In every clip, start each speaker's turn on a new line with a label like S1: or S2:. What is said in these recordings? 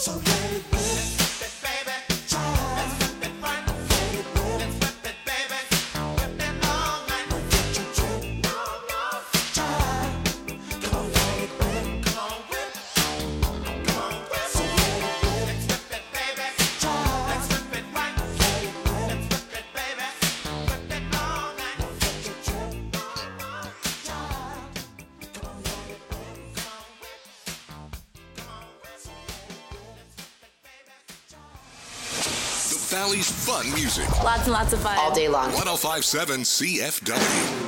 S1: Valley's fun music.
S2: Lots and lots of fun.
S3: All day long.
S1: 105.7 CFW.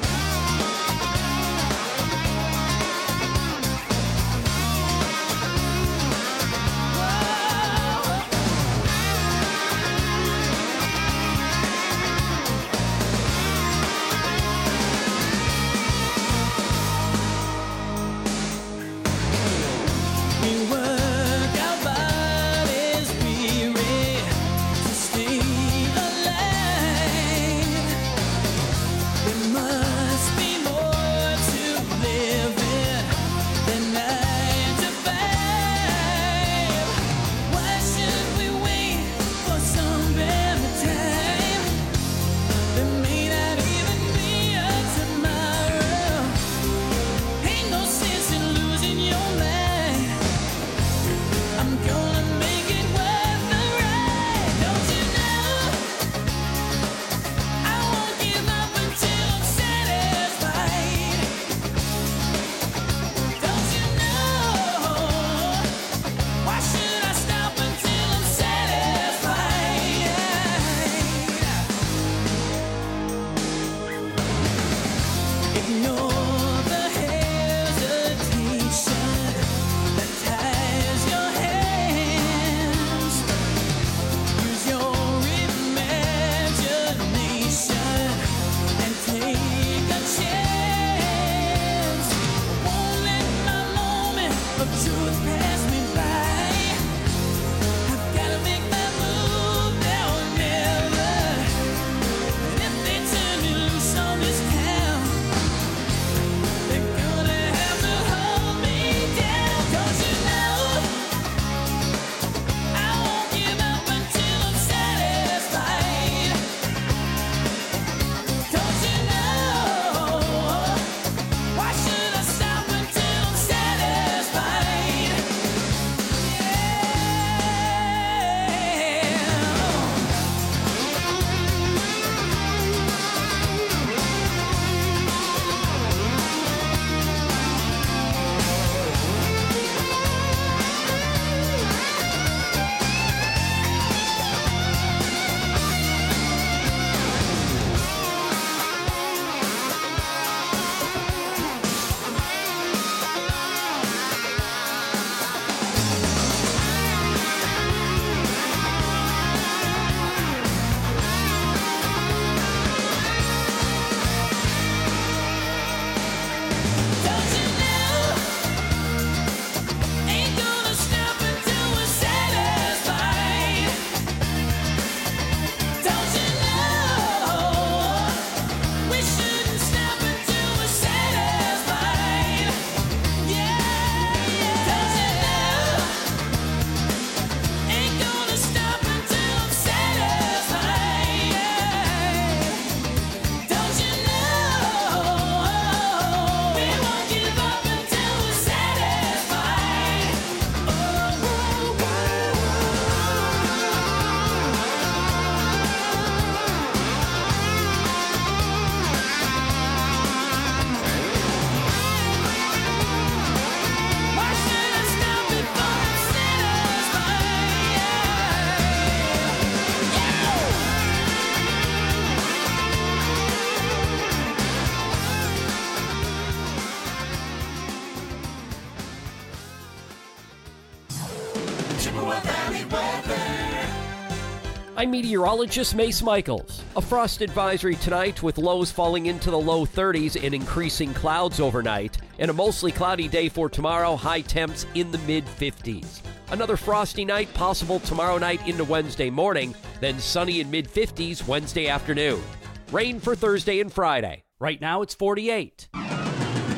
S4: I'm meteorologist Mace Michaels. A frost advisory tonight with lows falling into the low 30s and increasing clouds overnight. And a mostly cloudy day for tomorrow, high temps in the mid-50s. Another frosty night possible tomorrow night into Wednesday morning, then sunny in mid-50s Wednesday afternoon. Rain for Thursday and Friday. Right now it's 48.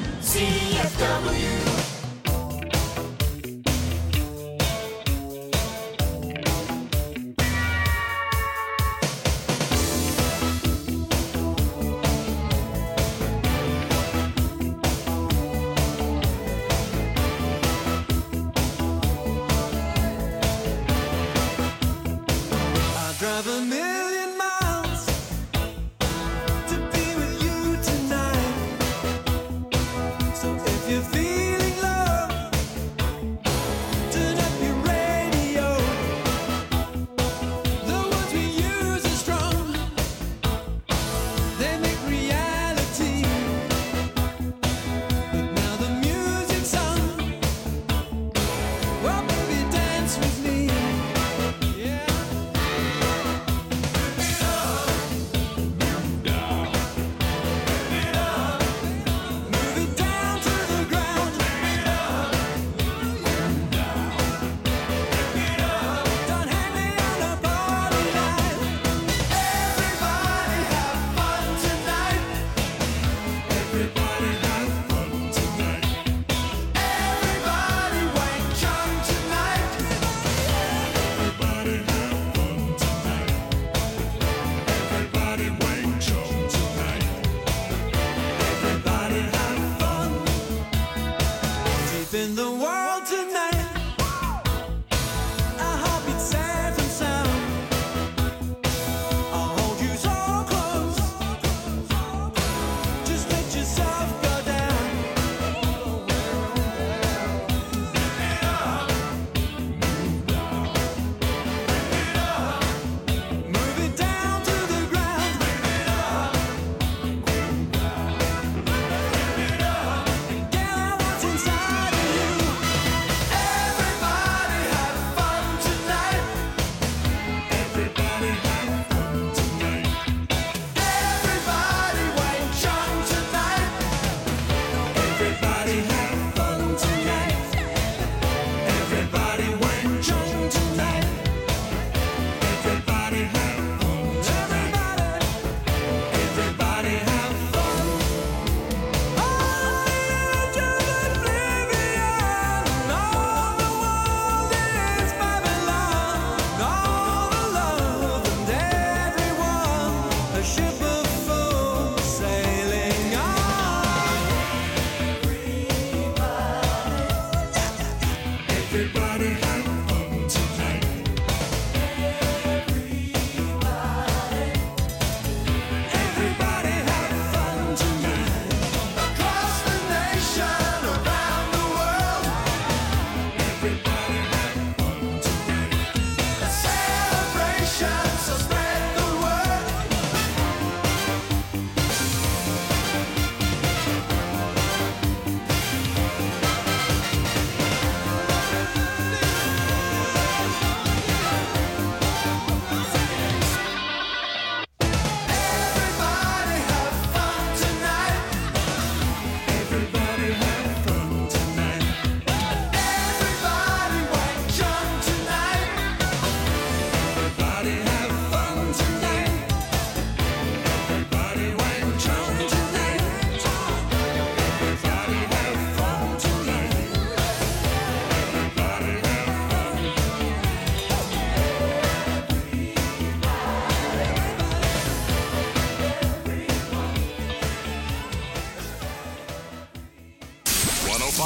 S5: CFW.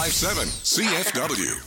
S1: 1057 CFW.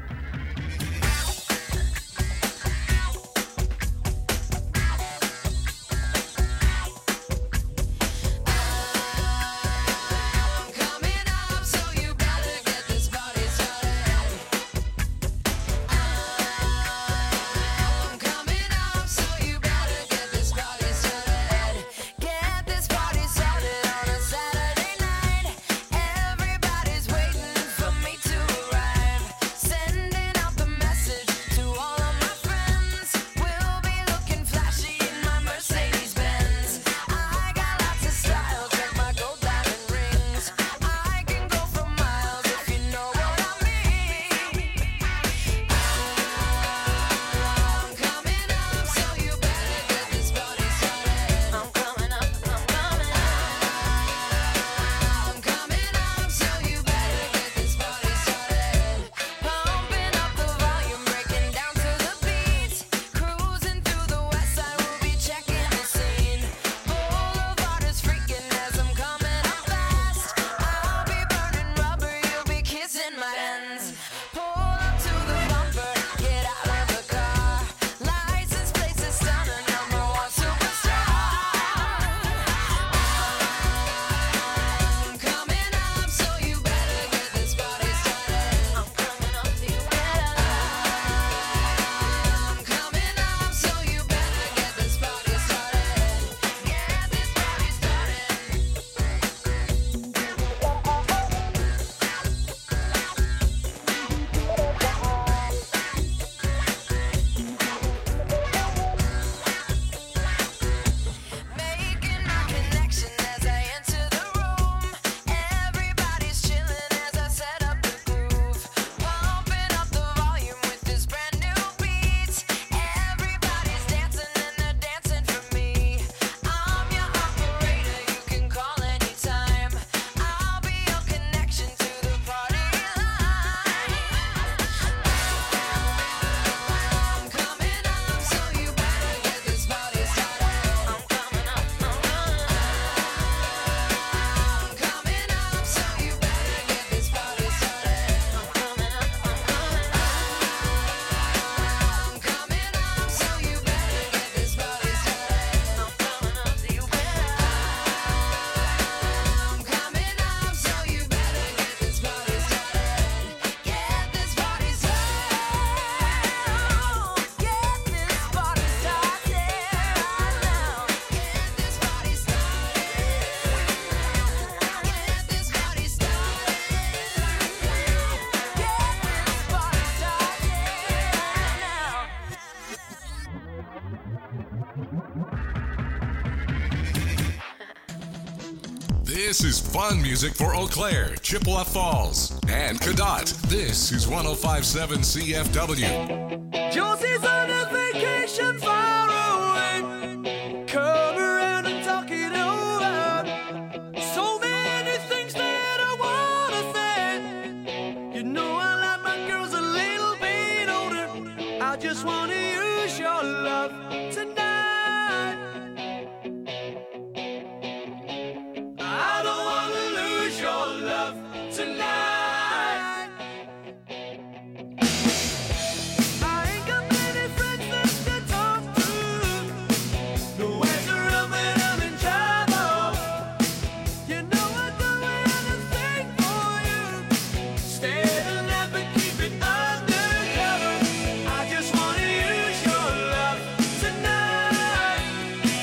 S1: This is fun music for Eau Claire, Chippewa Falls, and Cadott. This is 1057 CFW.
S2: Josie's on a vacation far away. Come around and talk it over. So many things that I wanna say. You know I like my girls a little bit older. I just wanna use your love tonight. I don't wanna lose your love tonight. I ain't got many friends left to talk to. No ways around when I'm in trouble. You know I'd do anything for you. Stay alive but keep it undercover. I just wanna use your love tonight.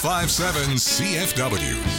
S1: 1057 CFW.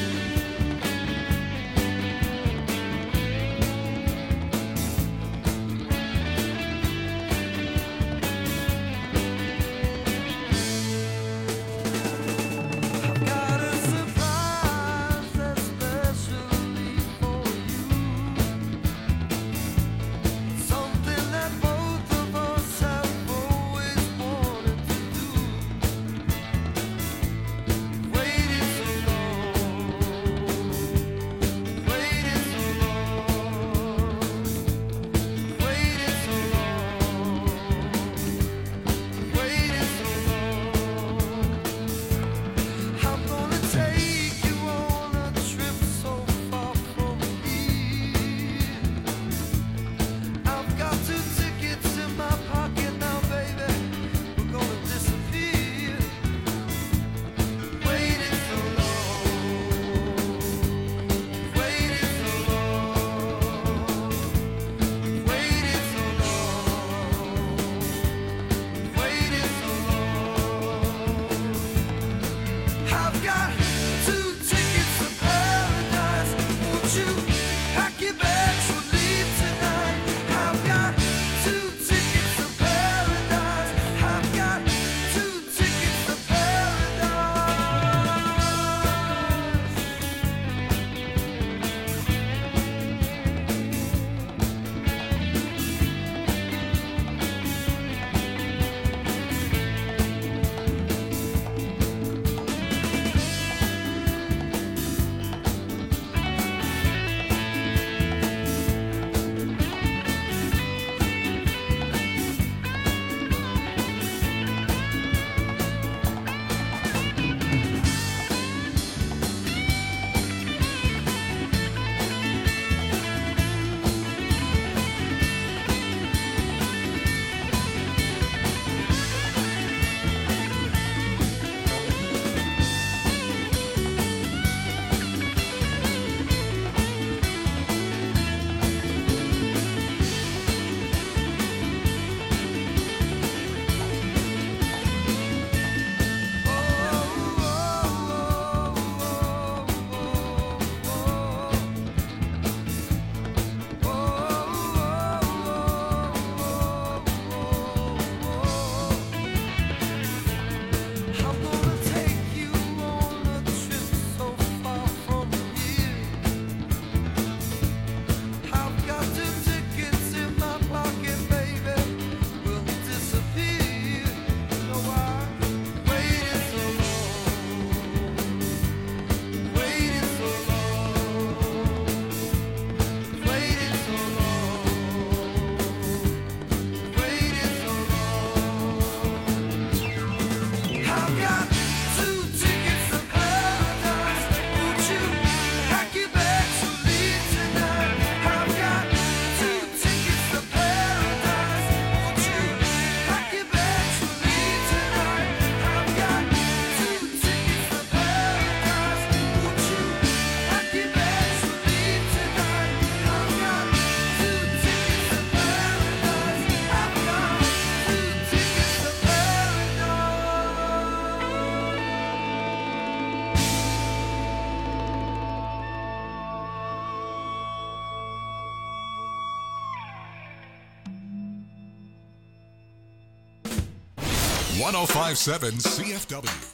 S1: .1057 CFW.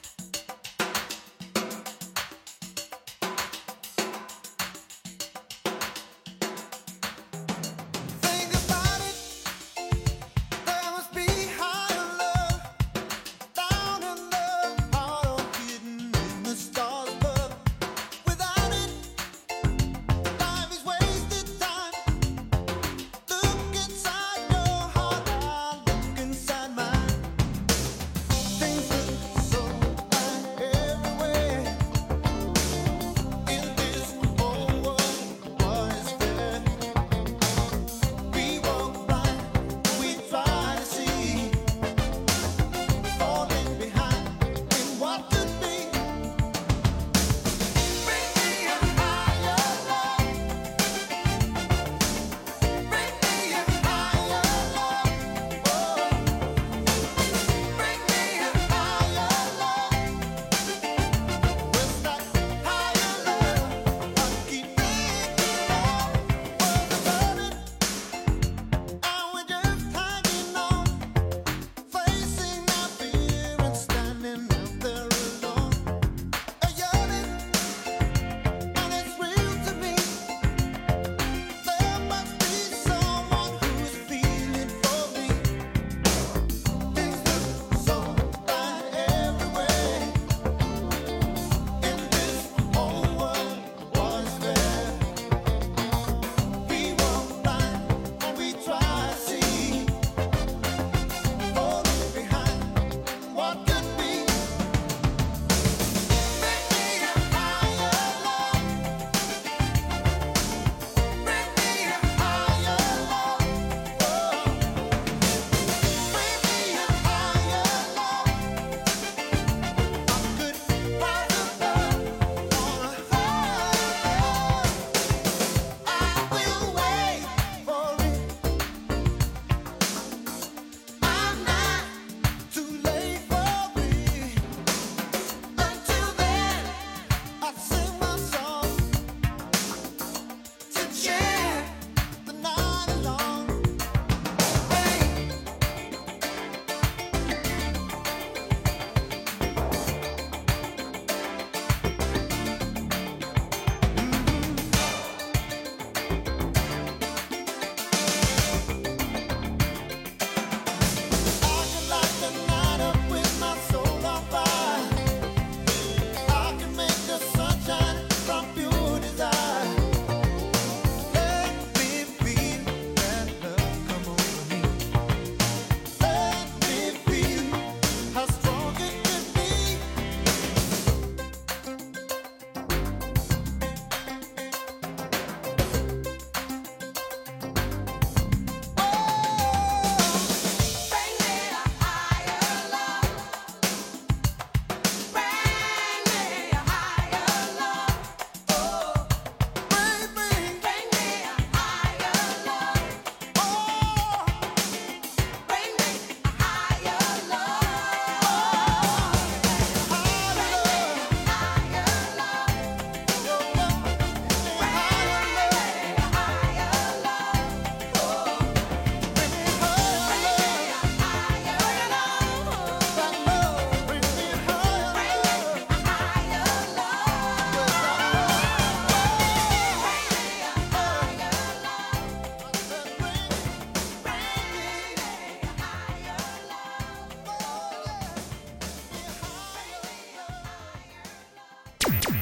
S3: So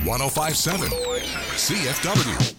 S1: 1057 CFW.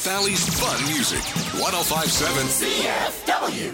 S1: Valley's fun music. 105.7 CFW.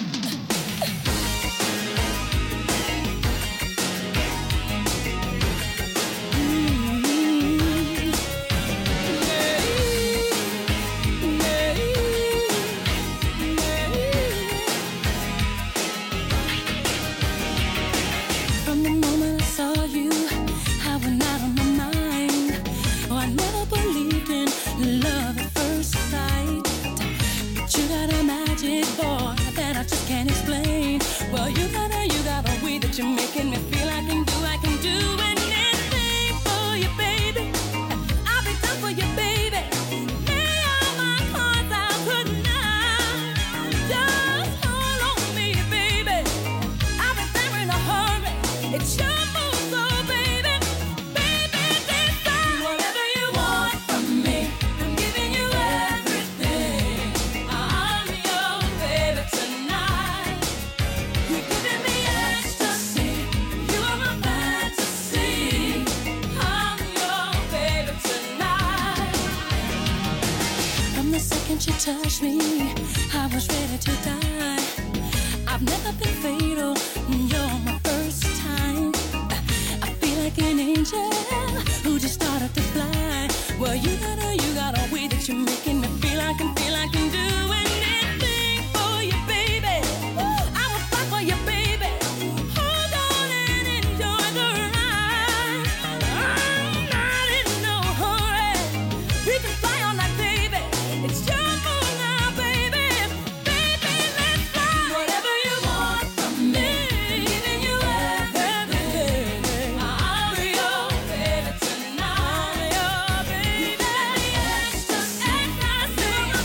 S3: You're making me feel I can do anything for you, baby. I'll be done for you, baby. Lay all my cards out tonight. Just hold on to me, baby. I'll be there in a hurry. It's your move, so baby, baby, decide whatever you want from me. I'm giving you everything. I'm your baby tonight. You're giving me ecstasy. You are my fantasy. I'm your baby tonight. From the second you touched me, I was ready to die. I've never been fatal. You're my first time. I feel like an angel who just started to fly. Well, you got a way that you're making me feel I can do anything for you, baby. I will fight for you, baby. Hold on and enjoy the ride. I'm not in no hurry. We can fly all night, baby. It's your move now, baby. Baby, let's fly. Whatever you want from me, giving you everything. I'm your baby tonight. Your baby, ecstasy. I'm your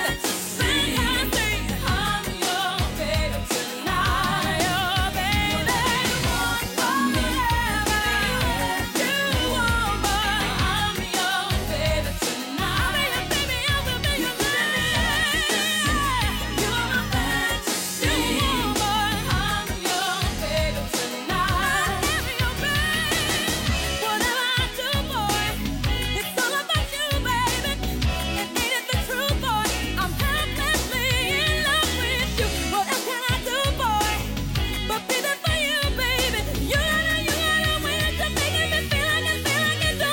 S3: baby tonight. Your baby, want whatever you want, but I'm your baby tonight. Baby, I will be your baby. You're my fantasy, but I'm your baby tonight. Your baby, whatever I do, boy, it's all about you, baby. And ain't it the truth, boy? I'm helplessly in love with you. What else can I do, boy, but be there for you, baby? You got a way to making me feel I can do anything. Oh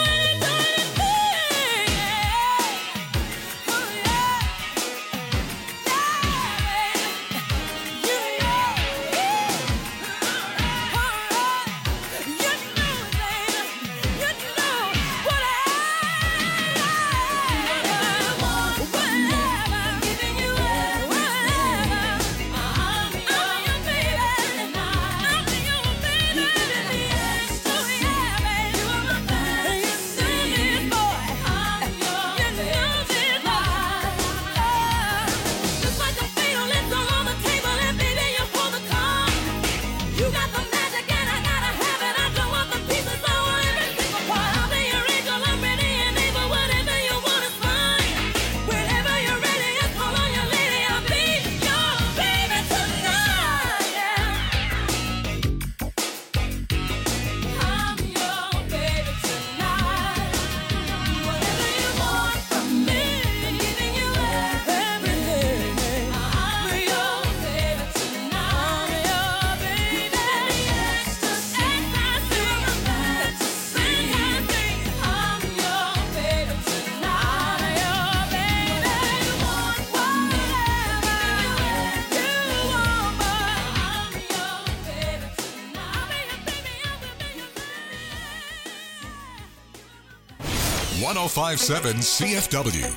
S3: yeah, just like the fatal lips all on the table, and baby, you hold the card. You got the magic and I gotta have it. I don't want the pieces, I want every single part. I'll be your angel, I'm ready and able. Whatever you want is fine. Whenever you're ready, just call on your lady. I'll be your baby tonight. I'm your baby tonight. Whatever you want from me, I'm giving you everything. I'm your baby tonight. Your baby, ecstasy. I'm your baby tonight. Your baby, want whatever you want, but I'm your baby tonight. I'll be your baby, I will be your baby.
S1: 105.7 CFW.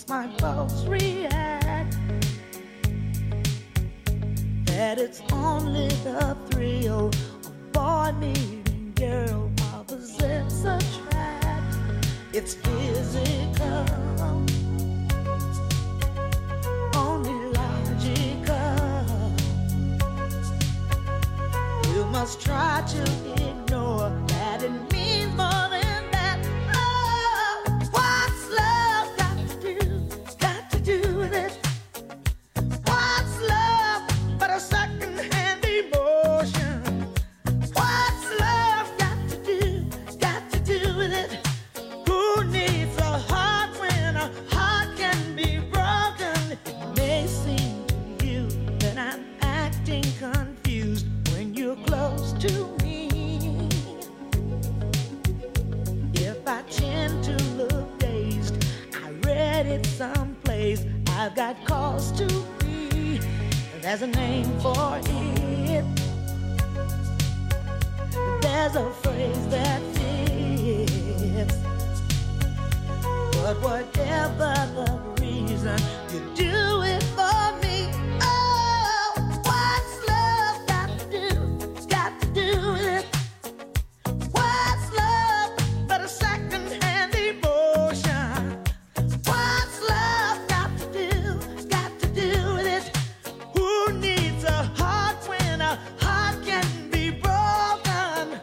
S5: makes my pulse react. That it's only the thrill of boy meeting girl, opposites attract. It's physical, only logical. You must try to ignore that it means more than that. Oh, what's love got to do with it? What's love but a second-hand emotion? What's love got to do with it? Who needs a heart when a heart can be broken? It may seem to you that I'm acting confused when you're close to me. If I tend to look dazed, I read it someplace. I've got cause to be. There's a name for it. There's a phrase that fits. But whatever the reason, you do it for me. Oh, what's love got to do with it? What's love but a second-hand emotion? What's love got to do with it? Who needs a heart when a heart can be broken?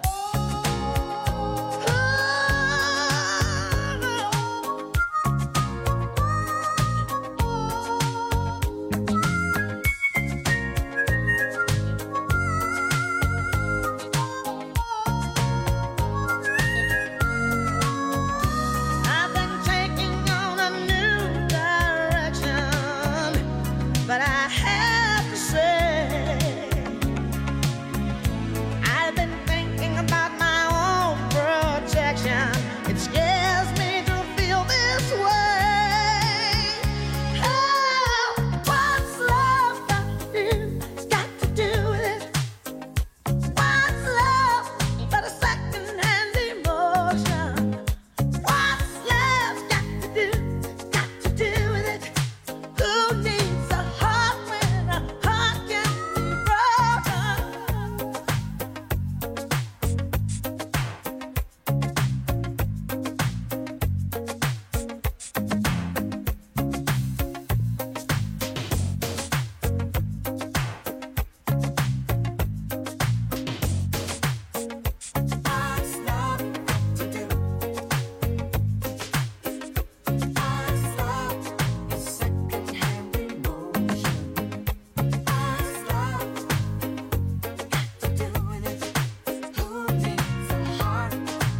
S5: I've been taking on a new direction, but I have to say, I've been thinking about my own protection. It scares me to feel this way. Oh, what's love got to do with it? What's love but a second-hand emotion? What's love got to do with it? Who needs a heart when a heart can be broken? What's love to do? What's love? A second-hand emotion. What's love got to do with it? Who needs a heart?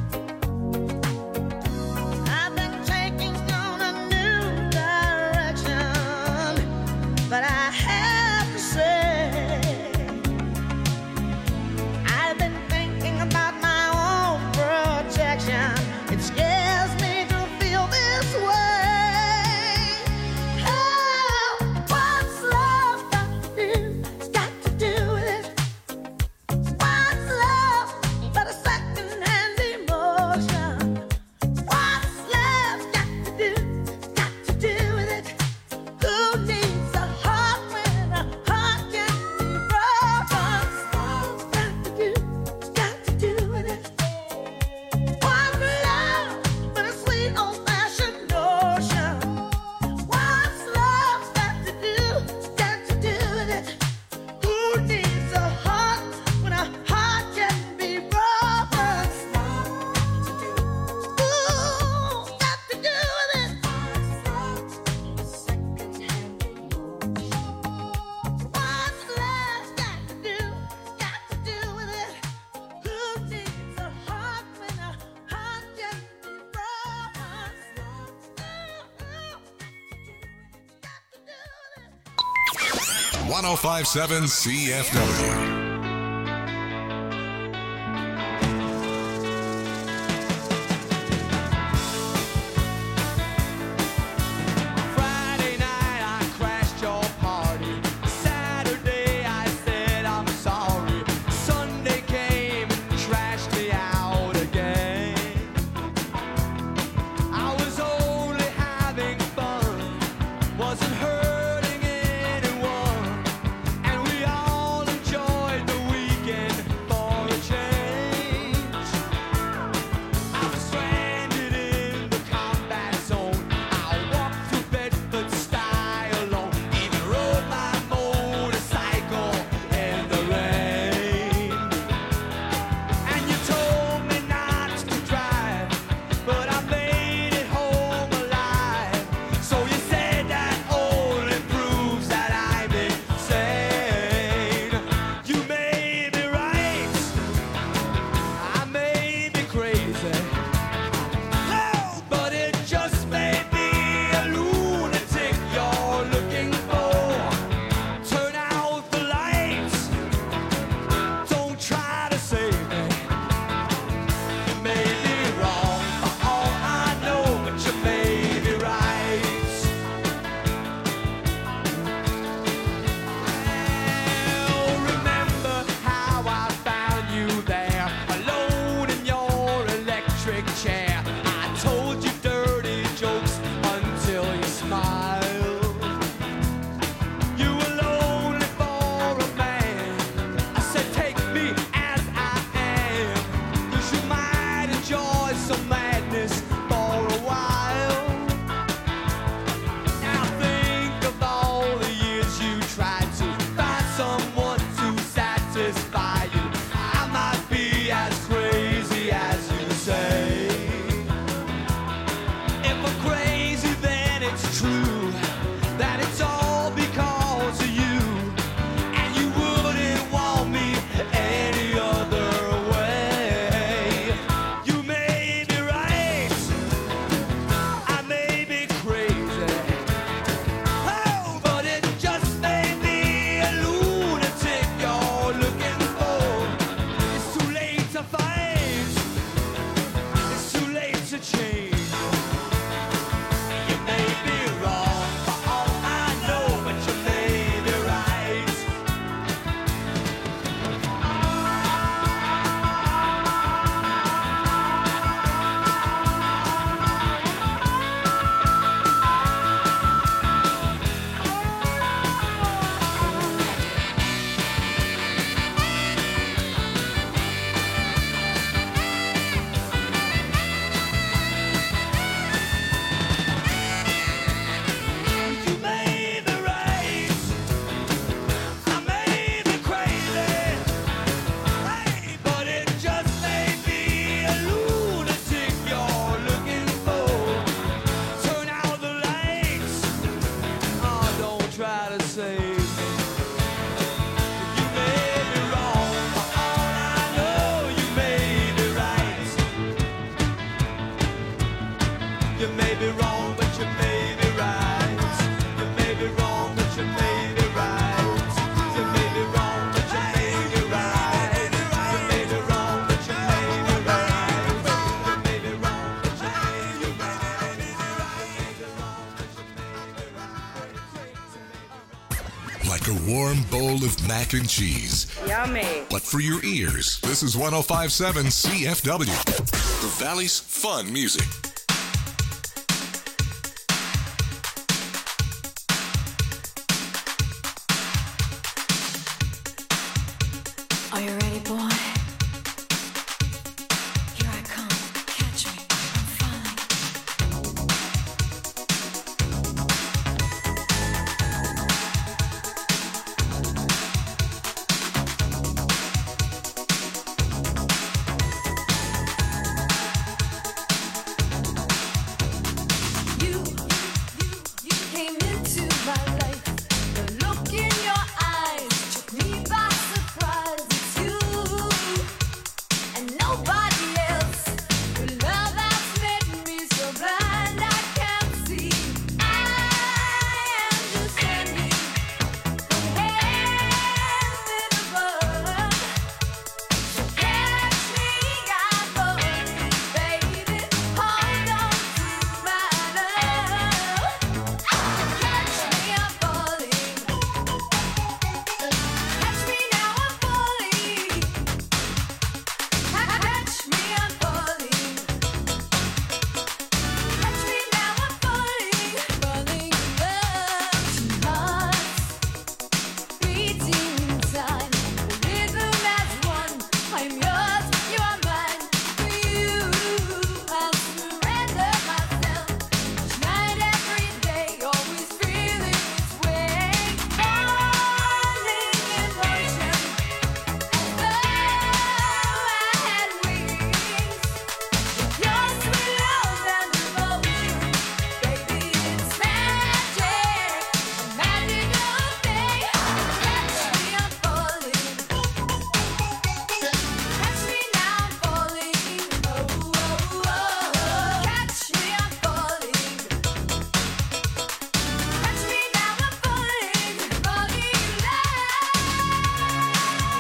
S5: I've been taking on a new direction, but I have to say, I've been thinking about my own protection. It scares me to feel this way. Oh, what's love got to do with it? What's love but a second-hand emotion? What's love got to do with it? Who needs a heart when a heart can be broken? Got to do with it. What's love but a sweet old-fashioned notion? What's love got to do with it? Who needs a heart when a heart can be broken? Ooh, got to do with it. What's love got to do with it? Who needs a heart when a heart can be broken? Got to do with it.
S1: 1057 CFW.
S2: Friday night I crashed your party. Saturday I said I'm sorry. Sunday came and trashed me out again. I was only having fun.
S1: like a warm bowl of mac and cheese.
S6: Yummy.
S1: But for your ears, this is 105.7 CFW, the Valley's fun music.
S3: Are you ready, boy? Here I come. Catch me. I'm falling. You came into my life. The look in your eyes took me by surprise. It's you and nobody else. Your love has made me so blind I can't see. I am just standing from heaven above. So catch me, I'm falling, baby. Hold on to my love. Catch me, I'm falling. Catch me now, I'm falling. Catch me, I'm falling. Catch me now, I'm falling. Falling in love to hearts beating inside. The rhythm as one. I'm yours, you are mine. For you, I surrender myself. Each night, every day, always feeling its way. Falling in motion, as though I had wings. Your sweet love and devotion, baby, it's magic, a magical thing. Catch me, I'm falling. Catch me now, I'm falling. Oh, oh, oh. Catch me, I'm falling. Catch me now, I'm falling. Falling in love.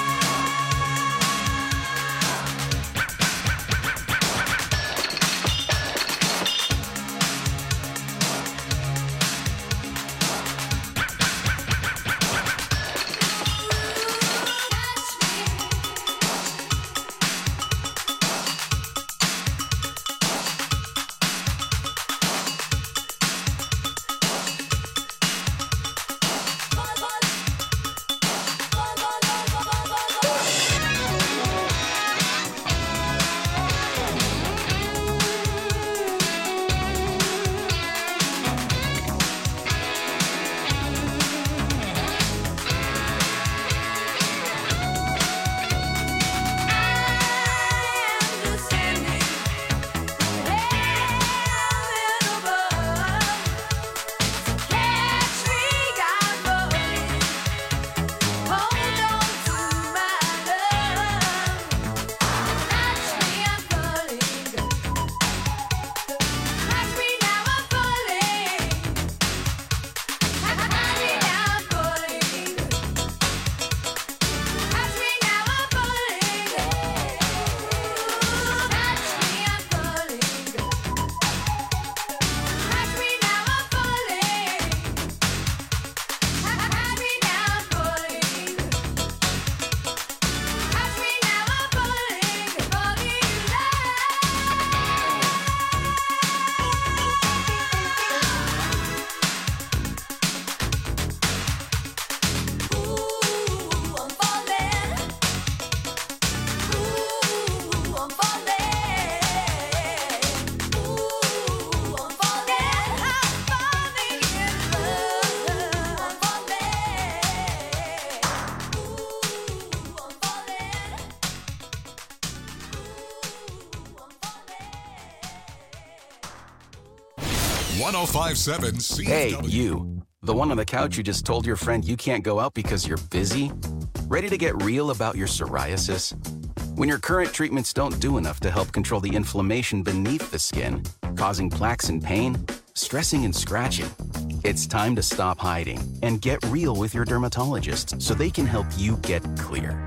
S1: CFW.
S7: Hey, you. The one on the couch who just told your friend you can't go out because you're busy? Ready to get real about your psoriasis? When your current treatments don't do enough to help control the inflammation beneath the skin, causing plaques and pain, stressing and scratching, it's time to stop hiding and get real with your dermatologist so they can help you get clear.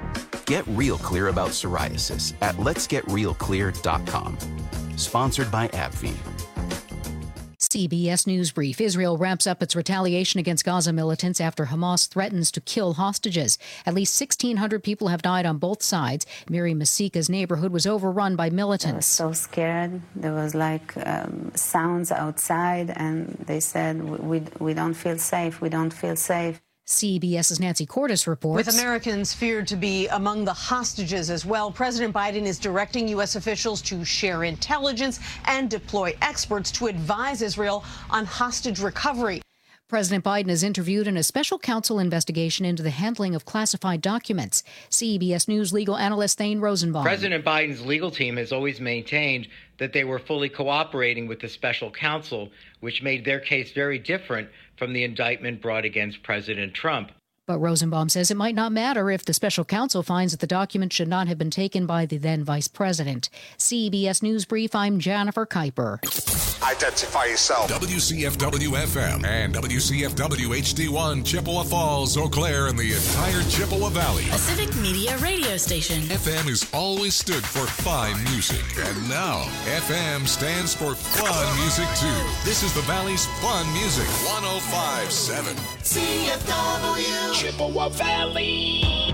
S7: Get real clear about psoriasis at letsgetrealclear.com. Sponsored by AbbVie.
S6: CBS News Brief. Israel wraps up its retaliation against Gaza militants after Hamas threatens to kill hostages. At least 1,600 people have died on both sides. Miri Masika's neighborhood was overrun by militants.
S8: I was so scared. There was sounds outside, and they said, we don't feel safe. We don't feel safe.
S6: CBS's Nancy Cordes reports.
S9: With Americans feared to be among the hostages as well, President Biden is directing U.S. officials to share intelligence and deploy experts to advise Israel on hostage recovery.
S6: President Biden is interviewed in a special counsel investigation into the handling of classified documents. CBS News legal analyst Thane Rosenbaum.
S10: President Biden's legal team has always maintained that they were fully cooperating with the special counsel, which made their case very different from the indictment brought against President Trump.
S6: But Rosenbaum says it might not matter if the special counsel finds that the document should not have been taken by the then vice president. CBS News Brief, I'm Jennifer Kuiper.
S1: Identify yourself. WCFW-FM and WCFW-HD1, Chippewa Falls, Eau Claire, and the entire Chippewa Valley.
S11: A civic media radio station.
S1: FM has always stood for fine music. And now, FM stands for fun music, too. This is the Valley's fun music. 105.7 CFW. Chippewa Valley.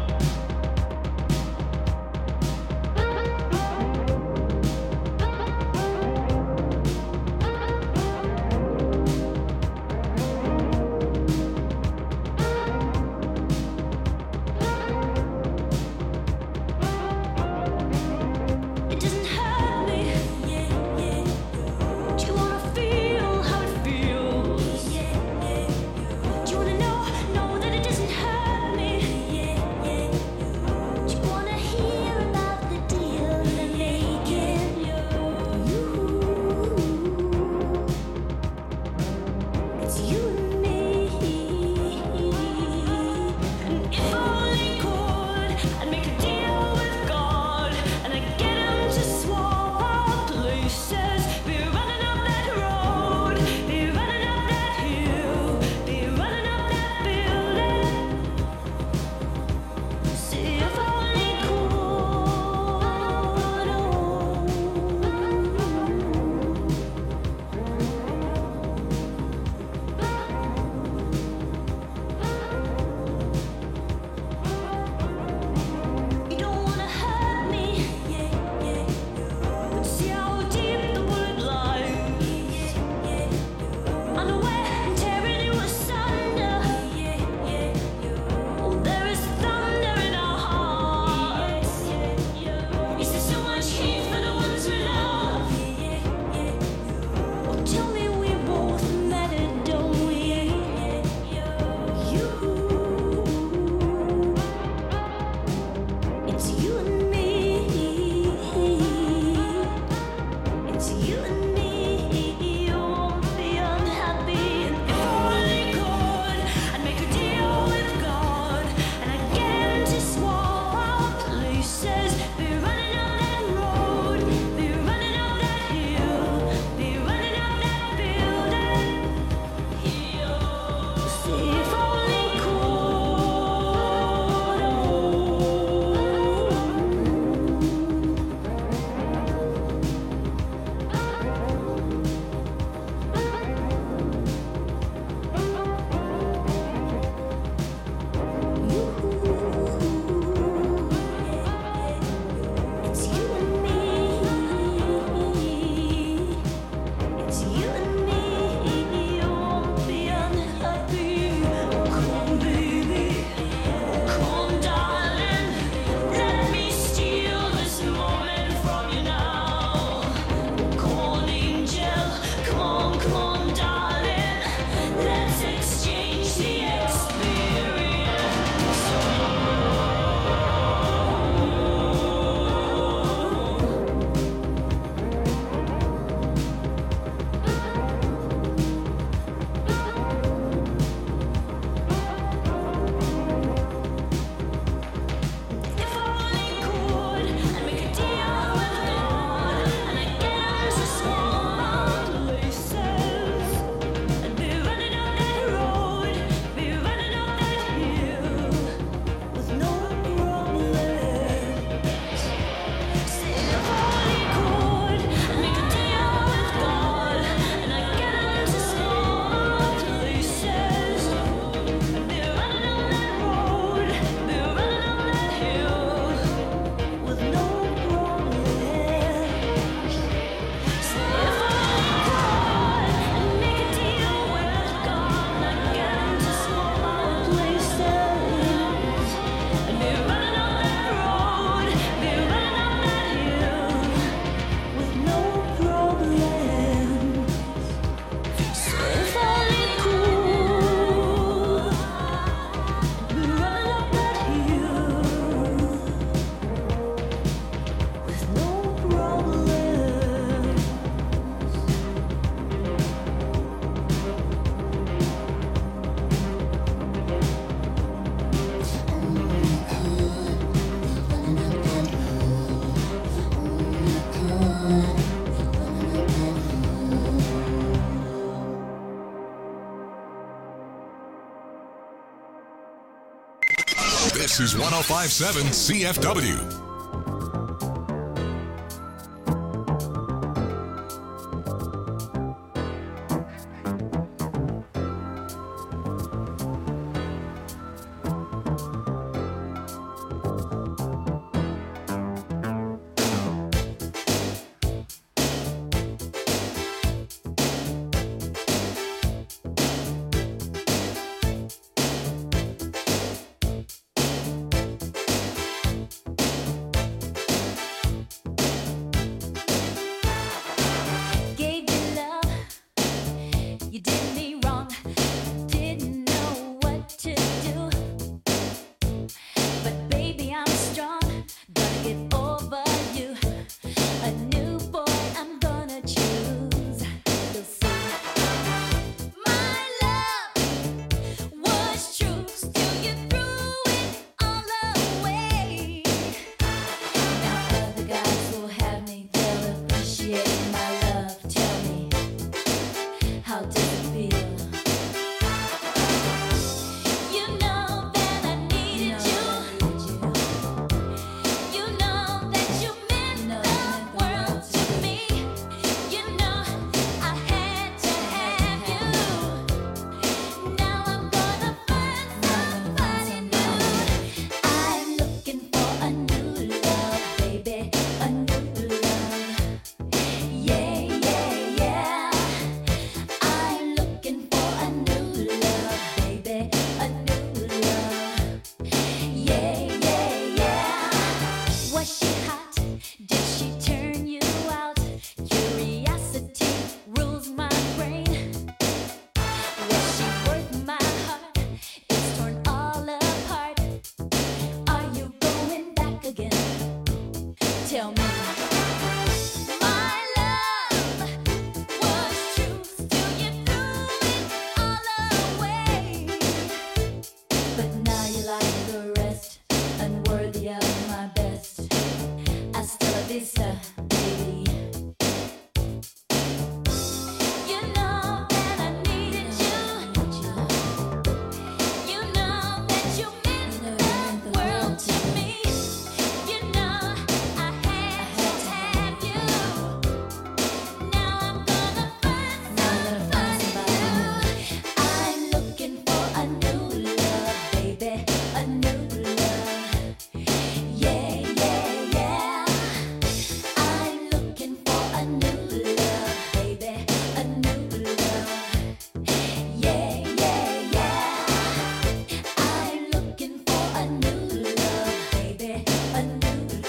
S1: This is 105.7 CFW.